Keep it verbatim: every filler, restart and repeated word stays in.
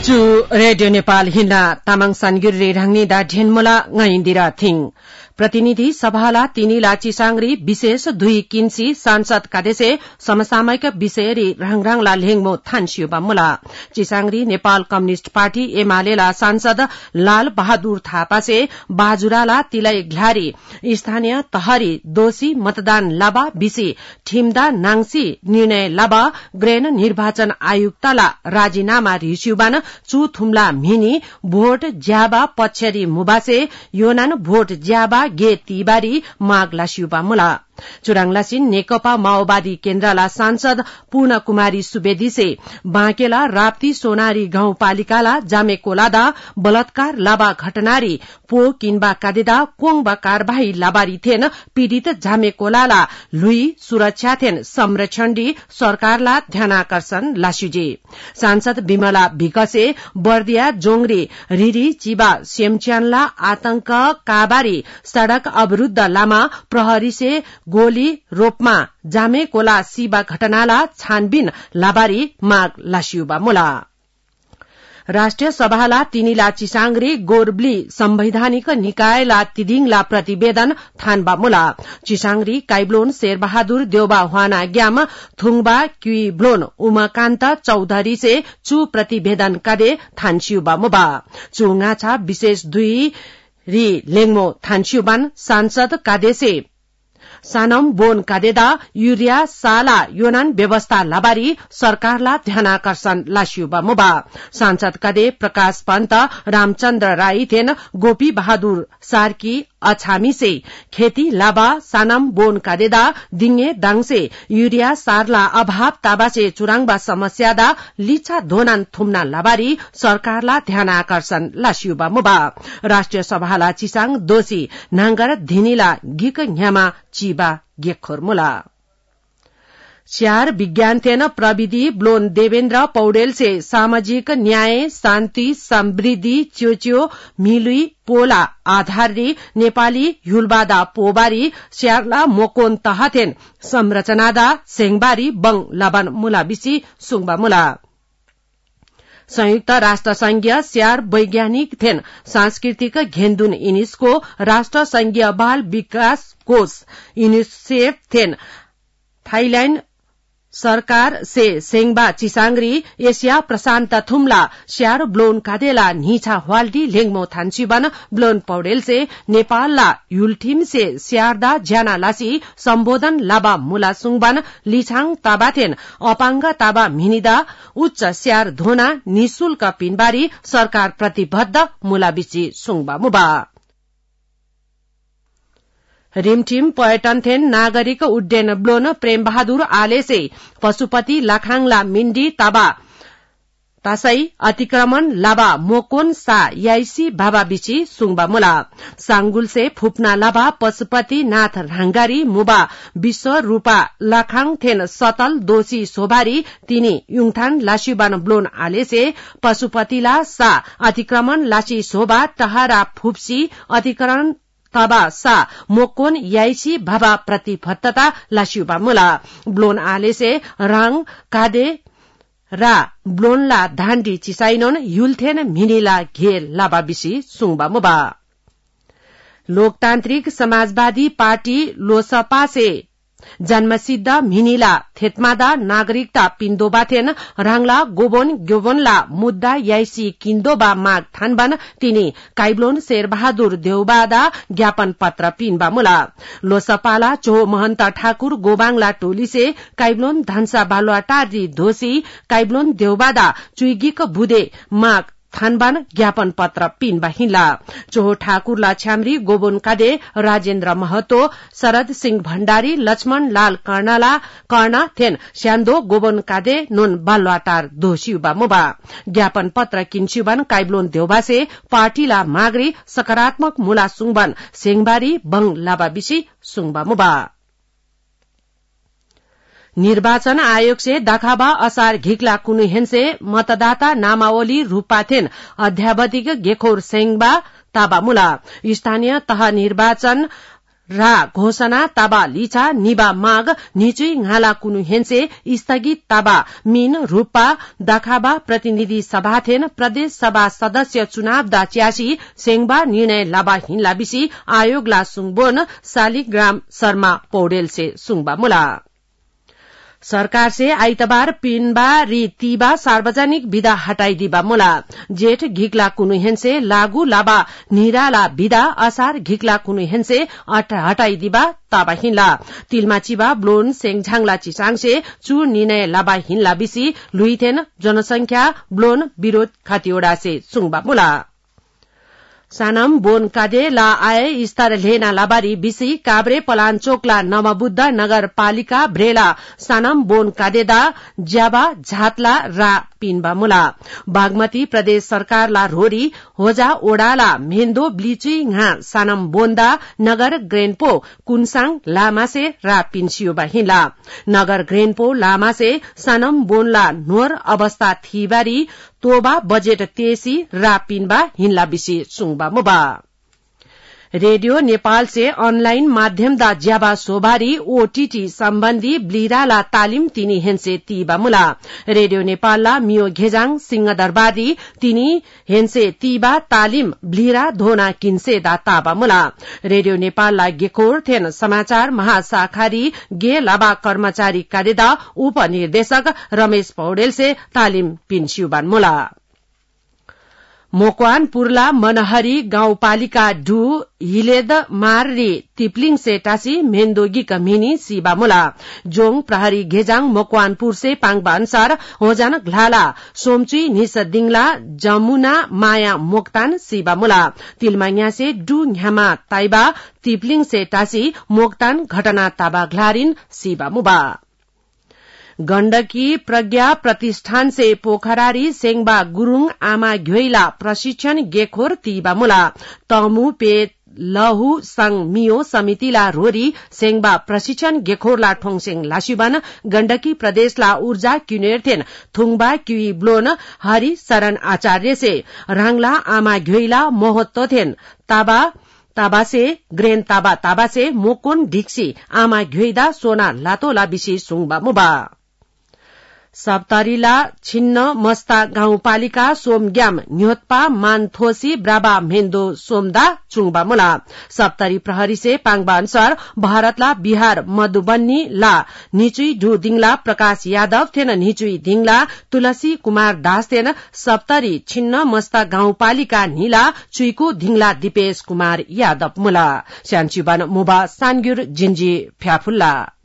चु रेडियो नेपाल हिन्ना तामाङ सानगिरी राङ्नी दा ढेनमोला ngayindira थिङ प्रतिनिधि सभाला तिनीला चिसांग्री विशेष दुई किन्सी सांसद कादेसे समसामयिक विषयरी राङराङला लेङमो थान्सियोबा मुला चिसांग्री नेपाल कम्युनिष्ट पार्टी एमालेला सांसद लाल बहादुर थापासे बाजुराला तिलै घ्लारी स्थानीय तहरी दोषी मतदान लाबा बिसी ठिमदा नाङसी निर्णय लाबा ग्रेन निर्वाचन आयुक्तला राजीनामा रिस्युबान चु थुम्ला मिनी भोट ज्याबा पक्षरी मुबासे योनान भोट ज्याबा गे तीबारी माग लासियुबा मुला चुराङलासिन नेकपा माओवादी केन्द्रला सांसद पूर्ण कुमारी सुवेदीसे बाँकेला राप्ती सोनारी गाउँपालिकाला जामे कोलादा बलात्कार लाबा घटनारी पो किनबा कादेदा कोङबा कारबाही लाबारी थेन पीड़ित जामे कोलाला लुई सुरक्षा थेन संरक्षण सरकारला ध्यानाकर्षण लास्युजे सांसद विमला विकसे बर्दिया जोंगरी रिरी चिबा सेमच्यानला आतंक काबारी सड़क अवरुद्ध लामा प्रहरी से गोली रोपमा जामे कोला सीबा घटनाला छानबिन लाबारी माग लासियुबा मुला राष्ट्रिय सभाला तिनीला चिसांग्री गोरब्ली संवैधानिक निकायला तिदिङला प्रतिवेदन थानबा मुला चिसांग्री काइब्लोन शेरबहादुर देउबा हवाना ग्याम थुङबा क्युब्लोन उमाकान्त चौधरी से चु प्रतिवेदन कादे थानसियुबा मुबा चुङाछा विशेष दुई री लेङमो थानसियुबान सांसद कादेसे सानम बोन कादेदा यूरिया साला योनान व्यवस्था लाबारी सरकारला ध्यानाकर्षण लासियुबा मुबा सांसद कादे प्रकाश पन्त रामचन्द्र राई थेन गोपी बहादुर सार्की अछामी से खेती लाबा सानम बोन कादेदा दिङे दाङसे यूरिया सारला अभाव ताबासे चुराङबा समस्यादा लिछा धोनान थुम्ना लाबारी सरकारला ध्यानाकर्षण लासियुबा मुबा राष्ट्रिय सभाला चिसाङ दोषी नांगर धिनीला गिक न्यामा चिबा गेखोर मुला चार विज्ञान थेन प्रविधि ब्लोन देवेन्द्र पौडेल से सामाजिक न्याय शान्ति समृद्धि च्योच्यो मिलुई पोला आधाररी नेपाली हुलबादा पोबारी स्यारला मोकोन तहथेन संरचनादा सेङबारी बङ लाबान मुला बिसी सुङबा मुला संयुक्त राष्ट्र संघीय स्यार वैज्ञानिक थेन सांस्कृतिक घेन्दुन इनिस्को राष्ट्र संघीय बाल विकास कोष यूनिसेफ थेन थाईलैंड सरकार से सेङबा चिसांग्री एशिया प्रशान्त थुम्ला स्यार ब्लोन कादेला निछा हवाल्टी लेङमो थान्सिबन ब्लोन पौडेल से नेपालला युलठिम से स्यारदा ज्याना लासी सम्बोधन लाबा मुला सुङबान लिछाङ ताबाथेन अपाङ्ग ताबा मिनिदा उच्च स्यार धोना निशुल्क पिनबारी सरकार प्रतिबद्ध मुलाबिची सुङबा मुबा रिमठिम पर्यटन थेन नागरिक उड्डयन ब्लोन प्रेम बहादुर आले से पशुपति लाखाङला मिन्डी ताबा तासै अतिक्रमण लाबा मोकोन सा याइसी बाबा बिची सुङबा मुला सांगुल से फुपना लाबा पशुपति नाथ रांगारी मुबा विश्व रूपा लाखाङ थेन सतल दोषी सोभारी तिनी युङथान लासिबान ब्लोन आले से पशुपतिला सा अतिक्रमण लासी शोभा टहारा फुप्सी अतिक्रमण तबा सा मोकोन याइसी भाबा प्रतिबद्धता लासियुबा मुला ब्लोन आले से राङ कादे रा ब्लोनला धाण्डी चिसाइनोन युलथेन मिनिला घेर लाबा बिसी सुङबा मुबा लोकतान्त्रिक समाजवादी पार्टी लोसपा से जन्मसिद्ध मिनिला थेतमादा नागरिकता पिन्दोबाथेन राङला गोबोन ग्योबोनला मुद्दा याइसी किन्दोबा माग थानबान तिनी काइब्लोन शेरबहादुर देउबादा ज्ञापन पत्र पिनबा मुला लोसपाला चोहो महन्त ठाकुर गोबाङला टोली से काइब्लोन धन्सा बालुवाटारी दोषी काइब्लोन देउबादा चुइगिक बुदे माग थानबान ज्ञापन पत्र पिनबा हिला चोहो ठाकुरला छ्यामरी गोबोन कादे राजेन्द्र महतो शरद सिंह भण्डारी लक्ष्मण लाल कर्णाला कर्ण थेन स्यान्दो गोबोन कादे नोन बालुवाटार दोषियुबा मुबा ज्ञापन पत्र किन्सियुबान काइब्लोन देउबासे पार्टीला मागरी सकारात्मक मुला सुङबान सेङबारी बङ लाबा बिसी सुङबा मुबा निर्वाचन आयोग से दाखाबा असार घिकला कुनु हेन्से मतदाता नामावली रूपाथेन अध्यावधिक गेखोर सेङबा ताबा मुला स्थानीय तह निर्वाचन रा घोषणा ताबा लिचा निबा माग निचुई घाला कुनु हेन्से स्थगित ताबा मीन रूपा दाखाबा प्रतिनिधि सभा थेन प्रदेश सभा सदस्य चुनाव दा च्यासी सेंगबा निर्णय लाबा हिन्ला बिसी आयोग ला सुङबोन शालिग्राम शर्मा पौडेल से सुङबा मुला सरकार से आइतबार पिनबा री तीबा सार्वजनिक विदा हटाइदिबा मुला जेठ घिकला कुनु हेन्से लागू लाबा निराला विदा असार घिकला कुनु हेन्से हटाइदिबा ताबा हिन्ला तिलमाचिबा ब्लोन सेङझाङला चिसाङसे चु निर्णय लाबा हिन्ला बिसी लुइथेन जनसंख्या ब्लोन विरोध खातियोडा से सुङबा मुला सानम बोन कादे ला आए स्तर लेना लाबारी बिसी काब्रे पलाञ्चोकला नवबुद्ध नगरपालिका ब्रेला सानम बोन कादेदा ज्याबा झातला रा पिनबा मुला बागमती प्रदेश सरकार ला रोरी होजा ओडाला मेन्दो ब्लिची घा सानम बोन्दा नगर ग्रेनपो कुनसाङ लामासे रा पिन्सियोबा हिला नगर ग्रेनपो लामासे सानम बोनला नोर अवस्था थीबारी तोबा बजेट तेसी रा पिनबा हिन्ला बिसी सुङबा मुबा रेडियो नेपाल से अनलाइन माध्यम दा ज्याबा सोबारी ओटीटी सम्बन्धी ब्लिराला तालिम तिनी हेन्से तीबा मुला रेडियो नेपाल ला मियो घेजाङ सिंहदरबारी तिनी हेन्से तीबा तालिम ब्लिरा धोना किन्से दा ताबा मुला रेडियो नेपाल ला गेकोर थेन समाचार महाशाखारी गे लाबा कर्मचारी कार्यदा उपनिर्देशक रमेश पौडेल से तालिम पिन्स्युबान मुला मोकवानपुरला मनहरी गाउँपालिका डु हिलेद मार्री तिप्लिङ से टासी मेन्दोगी कमिनी सीबा मुला जोङ प्रहरी घेजाङ मोकवानपुर से पाङबा अनुसार होजान घ्लाला सोमचुई निस दिङला जमुना माया मोक्तान सीबा मुला तिलमाइया से डु न्यामा ताइबा तिप्लिङ से टासी मोक्तान घटना ताबा घ्लारिन सीबा मुबा गण्डकी प्रज्ञा प्रतिष्ठान से पोखरारी सेंगबा गुरूङ आमा घ्योइला प्रशिक्षण गेखोर तीबा मुला तमु पे लहु संग मियो समितिला रोरी सेंगबा प्रशिक्षण गेखोरला ठोङसेङ लासिबन गण्डकी प्रदेशला ऊर्जा क्युनेर्थेन थुङबा क्युई ब्लोन हरि शरण आचार्य से राङला आमा घ्योइला मोहत्तोथेन ताबा ताबासे ग्रेन ताबा ताबासे मोकोन ढिक्सी आमा घ्योइदा सोना लातोला बिसी सुङबा मुबा सप्तरीला छिन्न मस्ता गाउँपालिका सोमग्याम न्योत्पा मानथोसी ब्राबा मेन्दो सोमदा चुङबा मुला सप्तरी प्रहरी से पाङबा अनुसार भारतला बिहार मधुबन्नी ला निचुई ढु दिङला प्रकाश यादव थेन निचुई दिङला तुलसी कुमार दास थेन सप्तरी छिन्न मस्ता गाउँपालिका नीला चुइको धिङला दिपेश कुमार यादव मुला स्यान्चुबान मुबा सानगुर जिन्जी फ्याफुल्ला